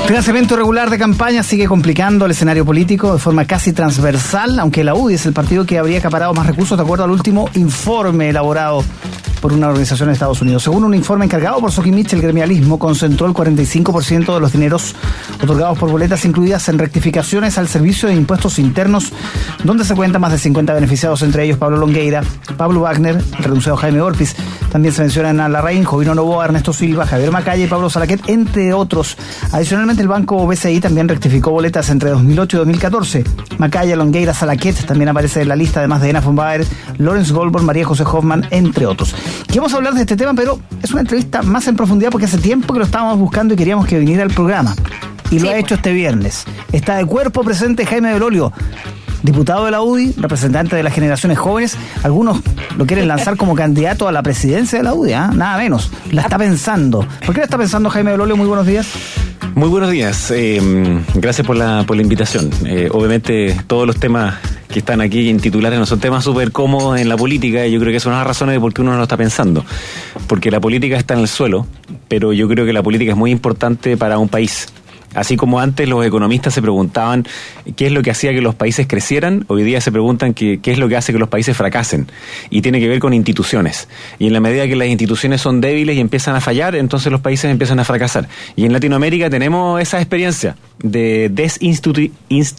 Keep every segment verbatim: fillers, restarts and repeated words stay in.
Financiamiento irregular de campaña sigue complicando el escenario político de forma casi transversal, aunque la U D I es el partido que habría acaparado más recursos de acuerdo al último informe elaborado por una organización de Estados Unidos. Según un informe encargado por Sokimich, el gremialismo concentró el cuarenta y cinco por ciento de los dineros otorgados por boletas incluidas en rectificaciones al servicio de impuestos internos, donde se cuentan más de cincuenta beneficiados, entre ellos Pablo Longueira, Pablo Wagner, el renunciado Jaime Orpiz. También se mencionan a Larraín, Jovino Novoa, Ernesto Silva, Javier Macaya y Pablo Salaquet, entre otros. Adicionalmente, el Banco B C I también rectificó boletas entre dos mil ocho y dos mil catorce. Macaya, Longueira, Salaquet también aparece en la lista, además de Ena von Baer, Lawrence Goldborn, María José Hoffman, entre otros. Que vamos a hablar de este tema, pero es una entrevista más en profundidad porque hace tiempo que lo estábamos buscando y queríamos que viniera al programa. Y lo sí, ha hecho este viernes. Está de cuerpo presente Jaime Belolio, diputado de la U D I, representante de las generaciones jóvenes. Algunos lo quieren lanzar como candidato a la presidencia de la U D I, ¿eh? Nada menos. La está pensando. ¿Por qué la está pensando Jaime Belolio? Muy buenos días. Muy buenos días. Eh, gracias por la, por la invitación. Eh, obviamente todos los temas que están aquí en titulares no son temas súper cómodos en la política, y yo creo que son las razones de por qué uno no lo está pensando. Porque la política está en el suelo, pero yo creo que la política es muy importante para un país. Así como antes los economistas se preguntaban qué es lo que hacía que los países crecieran, hoy día se preguntan qué, qué es lo que hace que los países fracasen. Y tiene que ver con instituciones. Y en la medida que las instituciones son débiles y empiezan a fallar, entonces los países empiezan a fracasar. Y en Latinoamérica tenemos esa experiencia de desinstitucionalización.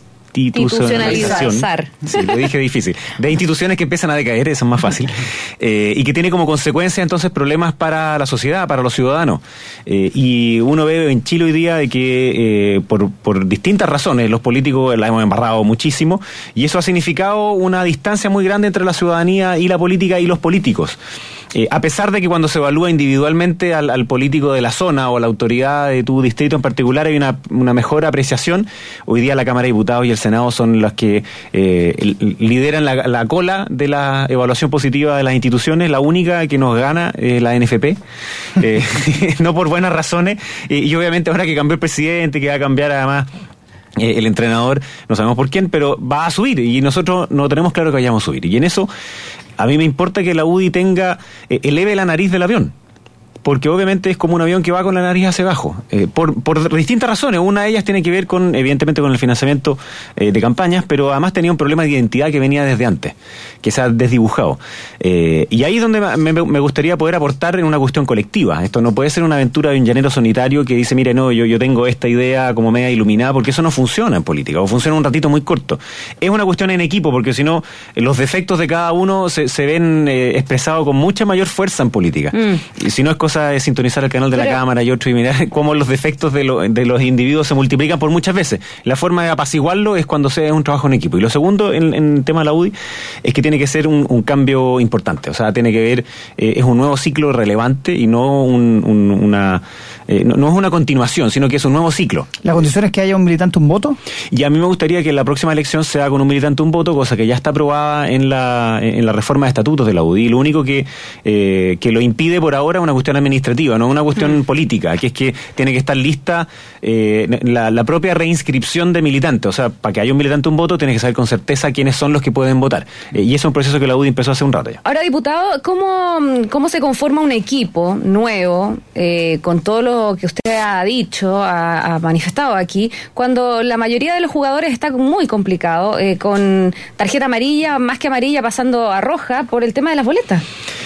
Institucionalización. Sí, lo dije difícil. De instituciones que empiezan a decaer, eso es más fácil. Eh, y que tiene como consecuencia entonces problemas para la sociedad, para los ciudadanos. Eh, y uno ve en Chile hoy día de que eh, por, por distintas razones los políticos la hemos embarrado muchísimo, y eso ha significado una distancia muy grande entre la ciudadanía y la política y los políticos. Eh, a pesar de que cuando se evalúa individualmente al, al político de la zona o a la autoridad de tu distrito en particular hay una, una mejor apreciación, hoy día la Cámara de Diputados y el Senado son las que eh, lideran la, la cola de la evaluación positiva de las instituciones. La única que nos gana es la N F P, eh, no por buenas razones, y, y obviamente ahora que cambió el presidente, que va a cambiar además eh, el entrenador, no sabemos por quién, pero va a subir, y nosotros no tenemos claro que vayamos a subir, y en eso a mí me importa que la U D I tenga, eh, eleve la nariz del avión, porque obviamente es como un avión que va con la nariz hacia abajo, eh, por, por distintas razones. Una de ellas tiene que ver con, evidentemente, con el financiamiento eh, de campañas, pero además tenía un problema de identidad que venía desde antes, que se ha desdibujado. Eh, y ahí es donde me, me gustaría poder aportar en una cuestión colectiva. Esto no puede ser una aventura de un llanero solitario que dice, mire, no, yo, yo tengo esta idea como media iluminada, porque eso no funciona en política, o funciona un ratito muy corto. Es una cuestión en equipo, porque si no, los defectos de cada uno se, se ven eh, expresados con mucha mayor fuerza en política. Mm. Y si no es cosa de sintonizar el canal de Pero, la cámara y otro y mirar cómo los defectos de, lo, de los individuos se multiplican por muchas veces. La forma de apaciguarlo es cuando sea un trabajo en equipo. Y lo segundo en, en el tema de la U D I es que tiene que ser un, un cambio importante. O sea, tiene que ver, eh, es un nuevo ciclo relevante y no un, un, una eh, no, no es una continuación, sino que es un nuevo ciclo. ¿La condición es que haya un militante un voto? Y a mí me gustaría que la próxima elección sea con un militante un voto, cosa que ya está aprobada en la, en la reforma de estatutos de la U D I. Lo único que, eh, que lo impide por ahora es una cuestión administrativa, no una cuestión mm. política, que es que tiene que estar lista eh, la, la propia reinscripción de militantes. O sea, para que haya un militante un voto, tiene que saber con certeza quiénes son los que pueden votar. Eh, y eso es un proceso que la U D I empezó hace un rato ya. Ahora, diputado, ¿cómo, cómo se conforma un equipo nuevo eh, con todo lo que usted ha dicho, ha, ha manifestado aquí, cuando la mayoría de los jugadores está muy complicado, eh, con tarjeta amarilla, más que amarilla, pasando a roja por el tema de las boletas?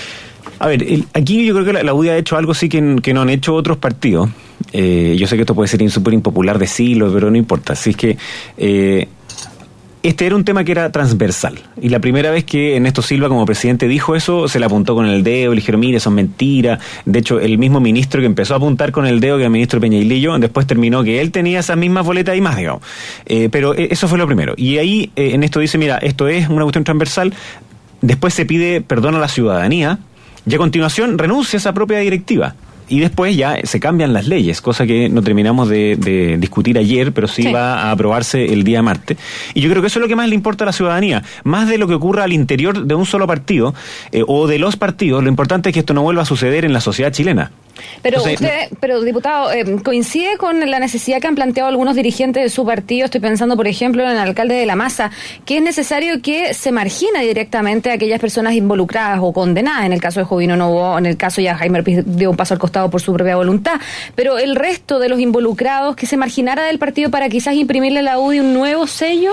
A ver, el, aquí yo creo que la, la U D I ha hecho algo sí que, que no han hecho otros partidos. Eh, yo sé que esto puede ser súper impopular decirlo, pero no importa. Así es que eh, este era un tema que era transversal. Y la primera vez que Ernesto Silva como presidente dijo eso, se le apuntó con el dedo, le dijeron, mire, eso es mentira. De hecho, el mismo ministro que empezó a apuntar con el dedo, que era el ministro Peñailillo, después terminó que él tenía esas mismas boletas y más, digamos. Eh, pero eso fue lo primero. Y ahí eh, Ernesto dice, mira, esto es una cuestión transversal. Después se pide perdón a la ciudadanía, y a continuación renuncia a esa propia directiva. Y después ya se cambian las leyes, cosa que no terminamos de, de discutir ayer, pero sí, sí va a aprobarse el día martes. Y yo creo que eso es lo que más le importa a la ciudadanía. Más de lo que ocurra al interior de un solo partido, eh, o de los partidos, lo importante es que esto no vuelva a suceder en la sociedad chilena. Pero Entonces, usted, no, pero diputado, eh, ¿coincide con la necesidad que han planteado algunos dirigentes de su partido? Estoy pensando, por ejemplo, en el alcalde de La Maza, que es necesario que se margine directamente a aquellas personas involucradas o condenadas. En el caso de Jovino Novoa, en el caso ya Jaime Orpiz dio un paso al costado por su propia voluntad, pero el resto de los involucrados, que se marginara del partido para quizás imprimirle a la U D I un nuevo sello.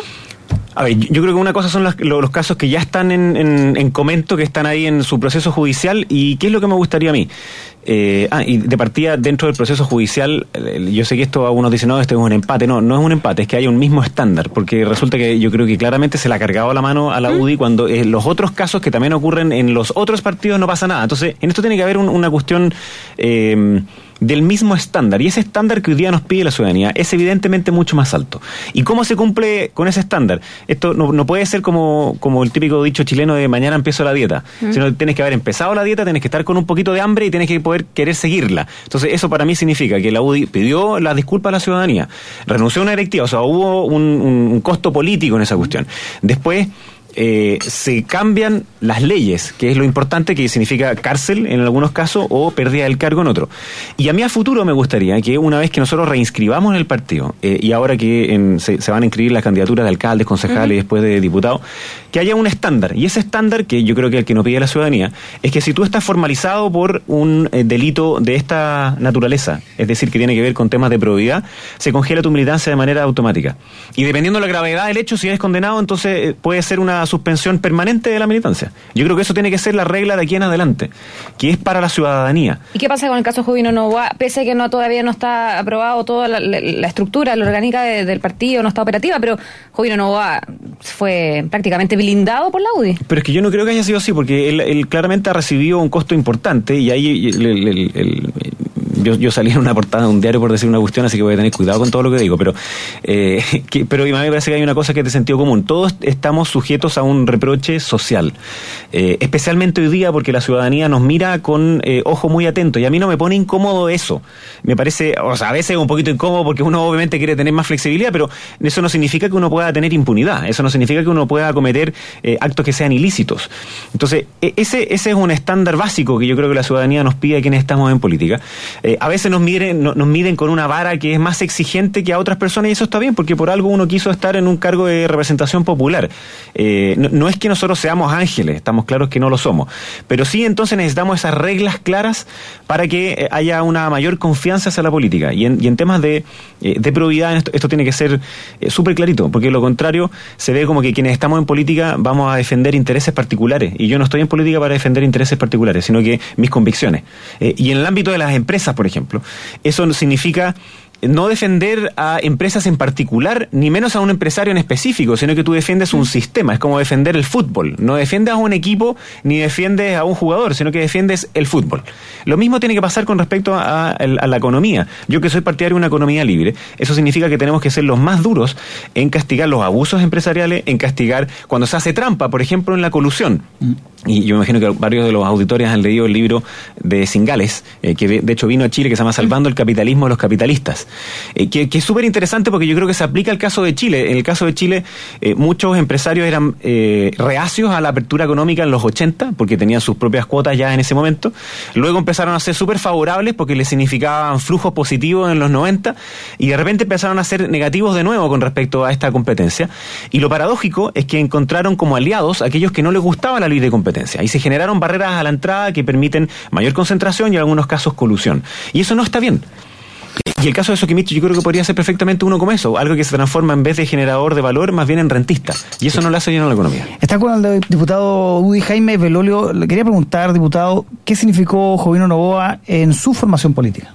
A ver, yo creo que una cosa son los, los casos que ya están en, en, en comento, que están ahí en su proceso judicial, y qué es lo que me gustaría a mí. Eh, ah, y de partida, dentro del proceso judicial, eh, yo sé que esto algunos dicen, no, este es un empate. No, no es un empate, es que hay un mismo estándar, porque resulta que yo creo que claramente se le ha cargado la mano a la U D I cuando en eh, los otros casos que también ocurren en los otros partidos no pasa nada. Entonces, en esto tiene que haber un, una cuestión eh, del mismo estándar, y ese estándar que hoy día nos pide la ciudadanía es evidentemente mucho más alto. ¿Y cómo se cumple con ese estándar? Esto no, no puede ser como, como el típico dicho chileno de mañana empiezo la dieta, mm. sino que tienes que haber empezado la dieta, tienes que estar con un poquito de hambre y tienes que poder querer seguirla. Entonces eso para mí significa que la U D I pidió la disculpa a la ciudadanía, renunció a una directiva, o sea, hubo un, un, un costo político en esa cuestión. Después Eh, se cambian las leyes, que es lo importante, que significa cárcel en algunos casos o pérdida del cargo en otro. Y a mí a futuro me gustaría que una vez que nosotros reinscribamos en el partido, eh, y ahora que en, se, se van a inscribir las candidaturas de alcaldes, concejales uh-huh. y después de diputados, que haya un estándar. Y ese estándar, que yo creo que el que nos pide la ciudadanía, es que si tú estás formalizado por un eh, delito de esta naturaleza, es decir, que tiene que ver con temas de probidad, se congela tu militancia de manera automática. Y dependiendo de la gravedad del hecho, si eres condenado, entonces eh, puede ser una suspensión permanente de la militancia. Yo creo que eso tiene que ser la regla de aquí en adelante, que es para la ciudadanía. ¿Y qué pasa con el caso Jovino Novoa? Pese a que no todavía no está aprobado toda la, la, la estructura, la orgánica de, del partido, no está operativa, pero Jovino Novoa fue prácticamente blindado por la U D I. Pero es que yo no creo que haya sido así, porque él, él claramente ha recibido un costo importante, y ahí el, el, el, el, yo, yo salí en una portada de un diario por decir una cuestión, así que voy a tener cuidado con todo lo que digo, pero eh, que, pero a mí me parece que hay una cosa que es de sentido común. Todos estamos sujetos a un reproche social, eh, especialmente hoy día, porque la ciudadanía nos mira con eh, ojo muy atento, y a mí no me pone incómodo eso. Me parece, o sea, a veces un poquito incómodo porque uno obviamente quiere tener más flexibilidad, pero eso no significa que uno pueda tener impunidad, eso no significa que uno pueda cometer eh, actos que sean ilícitos. Entonces, ese, ese es un estándar básico que yo creo que la ciudadanía nos pide a quienes estamos en política. Eh, a veces nos miden, no, nos miden con una vara que es más exigente que a otras personas, y eso está bien, porque por algo uno quiso estar en un cargo de representación popular. Eh, no, no es que nosotros seamos ángeles, estamos claros que no lo somos, pero sí entonces necesitamos esas reglas claras para que haya una mayor confianza hacia la política, y en, y en temas de, de probidad esto, esto tiene que ser eh, súper clarito, porque lo contrario se ve como que quienes estamos en política vamos a defender intereses particulares, y yo no estoy en política para defender intereses particulares, sino que mis convicciones. Eh, y en el ámbito de las empresas, por ejemplo, eso significa no defender a empresas en particular, ni menos a un empresario en específico, sino que tú defiendes un sistema. Es como defender el fútbol. No defiendes a un equipo ni defiendes a un jugador, sino que defiendes el fútbol. Lo mismo tiene que pasar con respecto a, a, a la economía. Yo que soy partidario de una economía libre, eso significa que tenemos que ser los más duros en castigar los abusos empresariales, en castigar cuando se hace trampa, por ejemplo, en la colusión. Mm. Y yo me imagino que varios de los auditores han leído el libro de Singales, eh, que de, de hecho vino a Chile, que se llama Salvando el capitalismo de los capitalistas, eh, que, que es súper interesante porque yo creo que se aplica al caso de Chile. En el caso de Chile, eh, muchos empresarios eran eh, reacios a la apertura económica en los ochenta, porque tenían sus propias cuotas ya en ese momento. Luego empezaron a ser súper favorables porque les significaban flujos positivos en los noventa, y de repente empezaron a ser negativos de nuevo con respecto a esta competencia. Y lo paradójico es que encontraron como aliados a aquellos que no les gustaba la libre competencia. Y se generaron barreras a la entrada que permiten mayor concentración y en algunos casos colusión. Y eso no está bien. Y el caso de Sokimich yo creo que podría ser perfectamente uno como eso, algo que se transforma en vez de generador de valor más bien en rentista. Y eso no le hace bien a la economía. Está con el diputado U D I Jaime Belolio. Le quería preguntar, diputado, ¿qué significó Jovino Novoa en su formación política?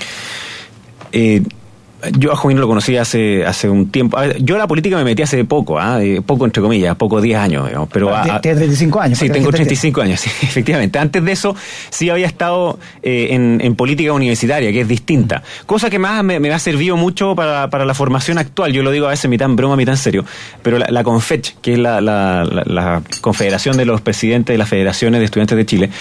Eh... Yo a Jovino lo conocí hace hace un tiempo. A ver, yo a la política me metí hace poco, ¿eh? poco entre comillas, poco diez años, digamos, pero ¿Tienes treinta y cinco años? Sí, tengo treinta y cinco años, sí, efectivamente. Antes de eso sí había estado eh, en, en política universitaria, que es distinta. Cosa que más me, me ha servido mucho para, para la formación actual. Yo lo digo a veces mitad en broma, mitad en serio. Pero la, la CONFECH, que es la, la, la, la Confederación de los Presidentes de las Federaciones de Estudiantes de Chile,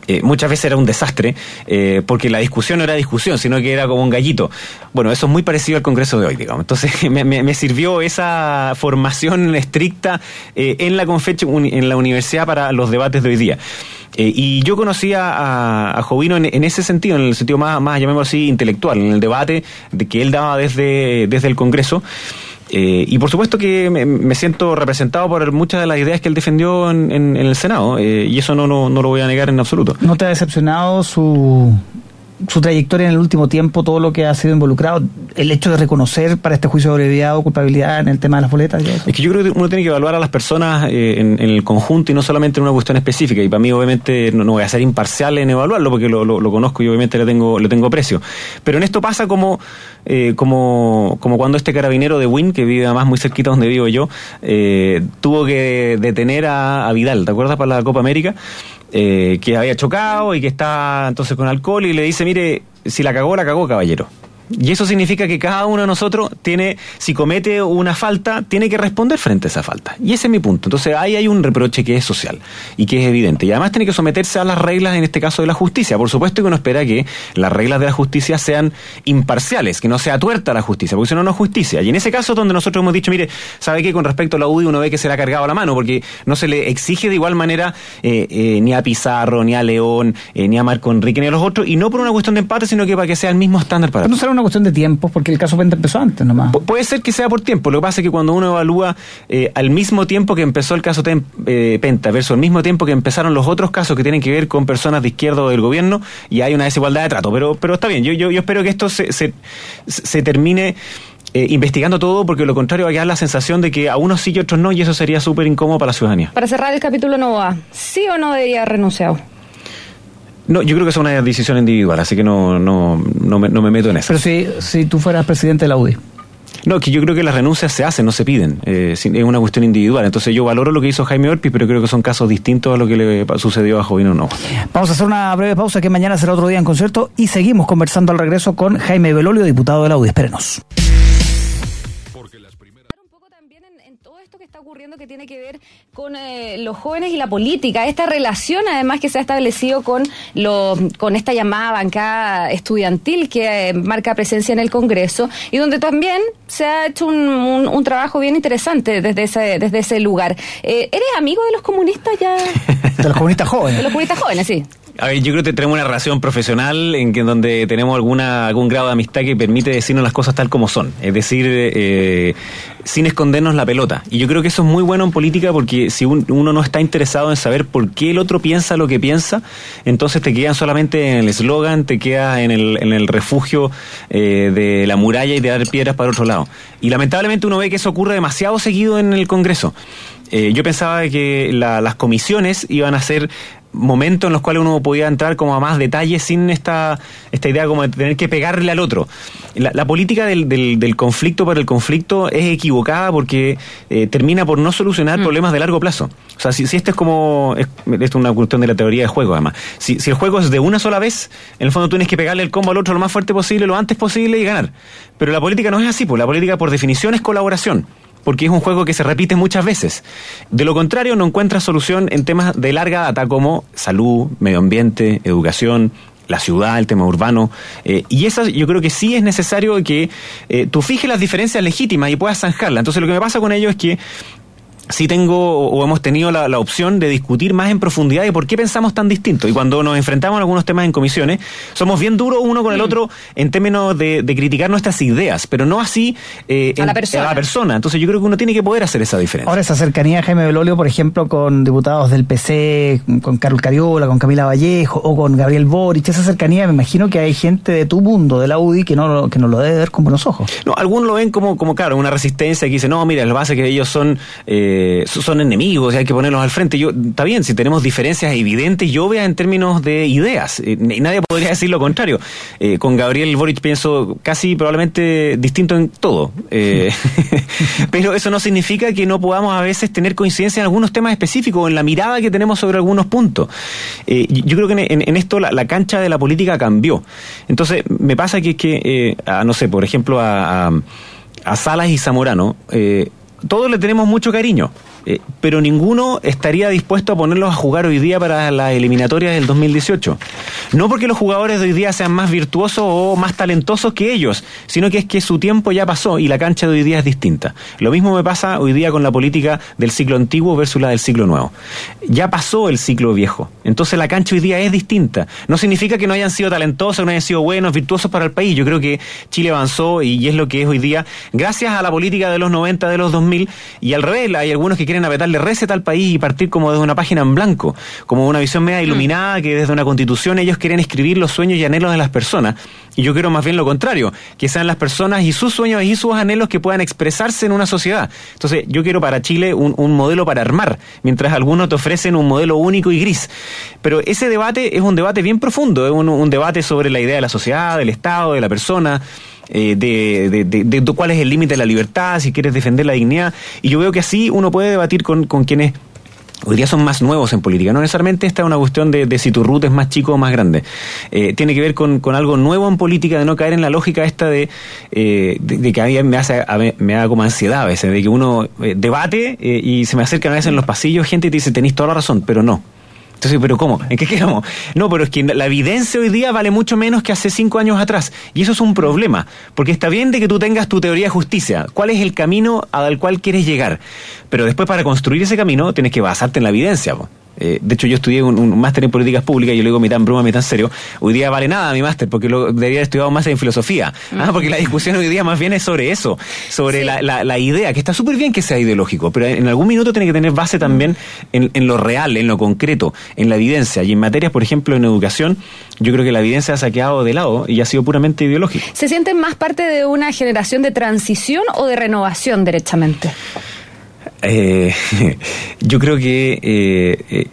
Eh, muchas veces era un desastre, eh, porque la discusión no era discusión, sino que era como un gallito. Bueno, eso es muy parecido al Congreso de hoy, digamos. Entonces, me, me, me sirvió esa formación estricta eh, en la Confeche, en la universidad para los debates de hoy día. Eh, y yo conocía a, a Jovino en, en ese sentido, en el sentido más, más, llamémoslo así, intelectual, en el debate de que él daba desde, desde el Congreso. Eh, y por supuesto que me, me siento representado por muchas de las ideas que él defendió en, en, en el Senado, eh, y eso no, no, no lo voy a negar en absoluto. ¿No te ha decepcionado su, su trayectoria en el último tiempo, todo lo que ha sido involucrado, el hecho de reconocer para este juicio de brevedad o culpabilidad en el tema de las boletas? Es que yo creo que uno tiene que evaluar a las personas eh, en, en el conjunto y no solamente en una cuestión específica, y para mí obviamente no, no voy a ser imparcial en evaluarlo porque lo, lo, lo conozco y obviamente le tengo, le tengo precio, pero en esto pasa como Eh, como, como cuando este carabinero de Wynn, que vive además muy cerquita donde vivo yo, eh, tuvo que detener a, a Vidal, ¿te acuerdas? Para la Copa América, eh, que había chocado y que está entonces con alcohol, y le dice, mire, si la cagó, la cagó, caballero. Y eso significa que cada uno de nosotros tiene, si comete una falta, tiene que responder frente a esa falta. Y ese es mi punto. Entonces ahí hay un reproche que es social y que es evidente. Y además tiene que someterse a las reglas, en este caso de la justicia. Por supuesto que uno espera que las reglas de la justicia sean imparciales, que no sea tuerta la justicia, porque si no, no es justicia. Y en ese caso donde nosotros hemos dicho, mire, ¿sabe qué? Con respecto a la U D I uno ve que se le ha cargado la mano, porque no se le exige de igual manera eh, eh, ni a Pizarro, ni a León, eh, ni a Marco Enrique, ni a los otros, y no por una cuestión de empate, sino que para que sea el mismo estándar para todos. No será una cuestión de tiempos, porque el caso Penta empezó antes nomás. Pu- puede ser que sea por tiempo. Lo que pasa es que cuando uno evalúa eh, al mismo tiempo que empezó el caso Tem- eh, Penta versus al mismo tiempo que empezaron los otros casos que tienen que ver con personas de izquierda o del gobierno, y hay una desigualdad de trato. Pero pero está bien. Yo yo, yo espero que esto se, se, se termine eh, investigando todo, porque lo contrario va a quedar la sensación de que a unos sí y otros no, y eso sería súper incómodo para la ciudadanía. Para cerrar el capítulo Novoa, ¿sí o no debería haber renunciado? No, yo creo que es una decisión individual, así que no no no me, no me meto en eso. Pero si, si tú fueras presidente de la U D I. No, que yo creo que las renuncias se hacen, no se piden. Eh, es una cuestión individual. Entonces yo valoro lo que hizo Jaime Orpiz, pero creo que son casos distintos a lo que le sucedió a Jovino Novoa. Vamos a hacer una breve pausa, que mañana será otro día en concierto, y seguimos conversando al regreso con Jaime Belolio, diputado de la U D I. Espérenos. Que está ocurriendo, que tiene que ver con eh, los jóvenes y la política, esta relación además que se ha establecido con lo, con esta llamada bancada estudiantil que eh, marca presencia en el Congreso, y donde también se ha hecho un, un, un trabajo bien interesante desde ese, desde ese lugar. Eh, ¿Eres amigo de los comunistas ya? De los comunistas jóvenes. De los comunistas jóvenes, sí. A ver, yo creo que tenemos una relación profesional en que donde tenemos alguna algún grado de amistad que permite decirnos las cosas tal como son, es decir, eh, sin escondernos la pelota. Y yo creo que eso es muy bueno en política, porque si un, uno no está interesado en saber por qué el otro piensa lo que piensa, entonces te quedan solamente en el eslogan, te quedas en el, en el refugio eh, de la muralla y de dar piedras para otro lado. Y lamentablemente uno ve que eso ocurre demasiado seguido en el Congreso. Eh, yo pensaba que la, las comisiones iban a ser momentos en los cuales uno podía entrar como a más detalle sin esta esta idea como de tener que pegarle al otro. La, la política del, del, del conflicto por el conflicto es equivocada, porque eh, termina por no solucionar mm. problemas de largo plazo. O sea, si, si esto es como, es, esto es una cuestión de la teoría de juego además, si, si el juego es de una sola vez, en el fondo tú tienes que pegarle el combo al otro lo más fuerte posible, lo antes posible, y ganar. Pero la política no es así, pues la política por definición es colaboración, porque es un juego que se repite muchas veces. De lo contrario, no encuentras solución en temas de larga data como salud, medio ambiente, educación, la ciudad, el tema urbano. Eh, y eso yo creo que sí es necesario que eh, tú fijes las diferencias legítimas y puedas zanjarlas. Entonces lo que me pasa con ello es que sí tengo o hemos tenido la, la opción de discutir más en profundidad de por qué pensamos tan distinto. Y cuando nos enfrentamos a algunos temas en comisiones, somos bien duros uno con el otro en términos de, de criticar nuestras ideas, pero no así eh, en, a, la persona. a la persona. Entonces yo creo que uno tiene que poder hacer esa diferencia. Ahora, esa cercanía de Jaime Belolio, por ejemplo, con diputados del P C, con Carol Cariola, con Camila Vallejo o con Gabriel Boric, esa cercanía, me imagino que hay gente de tu mundo, de la U D I, que no, que no lo debe ver con buenos ojos. No, algunos lo ven como, como claro, una resistencia que dice, no, mira, la base que ellos son eh, son enemigos y hay que ponerlos al frente. Yo, está bien, si tenemos diferencias evidentes y obvias en términos de ideas, eh, nadie podría decir lo contrario. Eh, con Gabriel Boric pienso casi probablemente distinto en todo, eh, pero eso no significa que no podamos a veces tener coincidencia en algunos temas específicos o en la mirada que tenemos sobre algunos puntos. Eh, yo creo que en, en esto la, la cancha de la política cambió. Entonces me pasa que es que, eh, a, no sé, por ejemplo a, a, a Salas y Zamorano, eh, todos le tenemos mucho cariño, Eh, pero ninguno estaría dispuesto a ponerlos a jugar hoy día para la eliminatoria del dos mil dieciocho. No porque los jugadores de hoy día sean más virtuosos o más talentosos que ellos, sino que es que su tiempo ya pasó y la cancha de hoy día es distinta. Lo mismo me pasa hoy día con la política del ciclo antiguo versus la del ciclo nuevo. Ya pasó el ciclo viejo, entonces la cancha hoy día es distinta. No significa que no hayan sido talentosos, no hayan sido buenos, virtuosos para el país. Yo creo que Chile avanzó y es lo que es hoy día, gracias a la política de los noventa, de los dos mil, y al revés, hay algunos que quieren apretarle receta al país y partir como desde una página en blanco, como una visión media iluminada, que desde una constitución ellos quieren escribir los sueños y anhelos de las personas. Y yo quiero más bien lo contrario, que sean las personas y sus sueños y sus anhelos que puedan expresarse en una sociedad. Entonces, yo quiero para Chile un, un modelo para armar, mientras algunos te ofrecen un modelo único y gris. Pero ese debate es un debate bien profundo, es un, un debate sobre la idea de la sociedad, del Estado, de la persona, eh, de, de, de, de, de cuál es el límite de la libertad, si quieres defender la dignidad. Y yo veo que así uno puede debatir con, con quienes hoy día son más nuevos en política. No necesariamente esta es una cuestión de, de si tu ruta es más chico o más grande. Eh, tiene que ver con, con algo nuevo en política, de no caer en la lógica esta de, eh, de, de que a mí me hace a mí, me da como ansiedad a veces, de que uno eh, debate eh, y se me acercan a veces en los pasillos gente y te dice, tenés toda la razón, pero no. Entonces, ¿pero cómo? ¿En qué quedamos? No, pero es que la evidencia hoy día vale mucho menos que hace cinco años atrás. Y eso es un problema. Porque está bien de que tú tengas tu teoría de justicia. ¿Cuál es el camino al cual quieres llegar? Pero después, para construir ese camino, tienes que basarte en la evidencia, po. Eh, de hecho, yo estudié un, un máster en políticas públicas y yo le digo mitad en broma, mitad en serio. Hoy día vale nada mi máster porque lo, debería haber estudiado un máster en filosofía. Ah, porque la discusión hoy día más bien es sobre eso, sobre sí. la, la, la idea, que está súper bien que sea ideológico, pero en algún minuto tiene que tener base también en, en lo real, en lo concreto, en la evidencia. Y en materias, por ejemplo, en educación, yo creo que la evidencia se ha quedado de lado y ha sido puramente ideológico. ¿Se sienten más parte de una generación de transición o de renovación, derechamente? Eh, yo creo que eh, eh,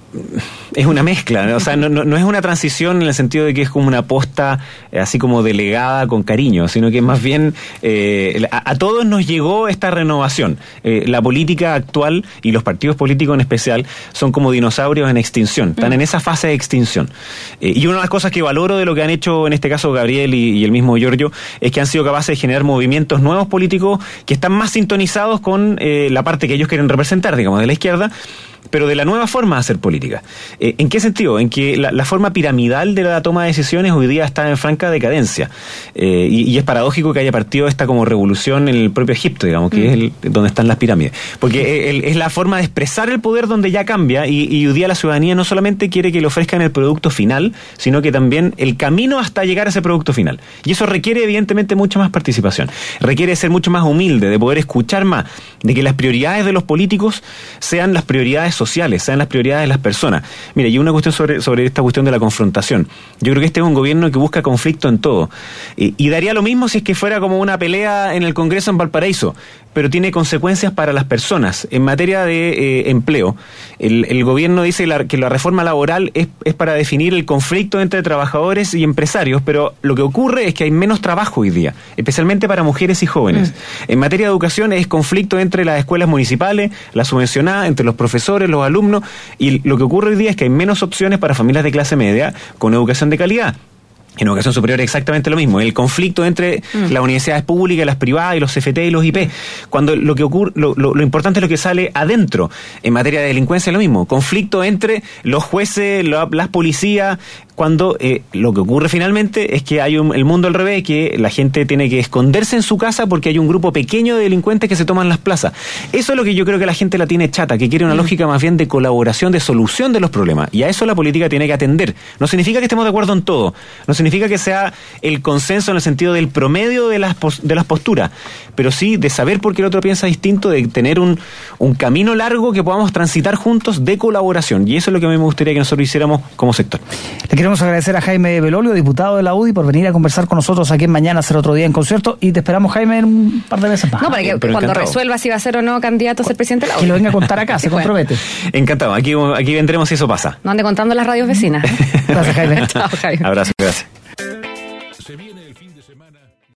es una mezcla, ¿no? O sea, no, no, no es una transición en el sentido de que es como una posta eh, así como delegada con cariño, sino que más bien eh, a, a todos nos llegó esta renovación. Eh, la política actual y los partidos políticos en especial son como dinosaurios en extinción, están en esa fase de extinción. Eh, y una de las cosas que valoro de lo que han hecho en este caso Gabriel y, y el mismo Giorgio es que han sido capaces de generar movimientos nuevos políticos que están más sintonizados con eh, la parte que ellos quieren representar, digamos, de la izquierda, pero de la nueva forma de hacer política. Eh, ¿En qué sentido? En que la, la forma piramidal de la toma de decisiones hoy día está en franca decadencia. Eh, y, y es paradójico que haya partido esta como revolución en el propio Egipto, digamos, que mm. es el, donde están las pirámides. Porque el, es la forma de expresar el poder donde ya cambia, y, y hoy día la ciudadanía no solamente quiere que le ofrezcan el producto final, sino que también el camino hasta llegar a ese producto final. Y eso requiere evidentemente mucha más participación. Requiere ser mucho más humilde, de poder escuchar más, de que las prioridades de los políticos sean las prioridades sociales, sean las prioridades de las personas. Mira, y una cuestión sobre, sobre esta cuestión de la confrontación. Yo creo que este es un gobierno que busca conflicto en todo. Y, y daría lo mismo si es que fuera como una pelea en el Congreso en Valparaíso, pero tiene consecuencias para las personas. En materia de eh, empleo, el, el gobierno dice la, que la reforma laboral es, es para definir el conflicto entre trabajadores y empresarios, pero lo que ocurre es que hay menos trabajo hoy día, especialmente para mujeres y jóvenes. Mm. En materia de educación es conflicto entre las escuelas municipales, las subvencionadas, entre los profesores, los alumnos, y lo que ocurre hoy día es que hay menos opciones para familias de clase media con educación de calidad. En educación superior es exactamente lo mismo, el conflicto entre mm. las universidades públicas, las privadas, y los C F T y los I P, cuando lo que ocurre, lo, lo, lo importante es lo que sale adentro. En materia de delincuencia es lo mismo, conflicto entre los jueces, la, las policías, cuando eh, lo que ocurre finalmente es que hay un, el mundo al revés, que la gente tiene que esconderse en su casa porque hay un grupo pequeño de delincuentes que se toman las plazas. Eso es lo que yo creo que la gente la tiene chata, que quiere una mm. lógica más bien de colaboración, de solución de los problemas, y a eso la política tiene que atender. No significa que estemos de acuerdo en todo, no significa que sea el consenso en el sentido del promedio de las, de las posturas, pero sí de saber por qué el otro piensa distinto, de tener un, un camino largo que podamos transitar juntos de colaboración, y eso es lo que a mí me gustaría que nosotros hiciéramos como sector. Le queremos agradecer a Jaime Belolio, diputado de la U D I, por venir a conversar con nosotros aquí en Mañana, hacer otro día en concierto, y te esperamos, Jaime, en un par de meses más. No, para que pero cuando encantado. resuelva si va a ser o no candidato a ser presidente de la U D I. Que lo venga a contar acá, se compromete. Encantado, aquí, aquí vendremos si eso pasa. No ande contando las radios vecinas. Gracias, Jaime. Chao, Jaime. Abrazo, gracias.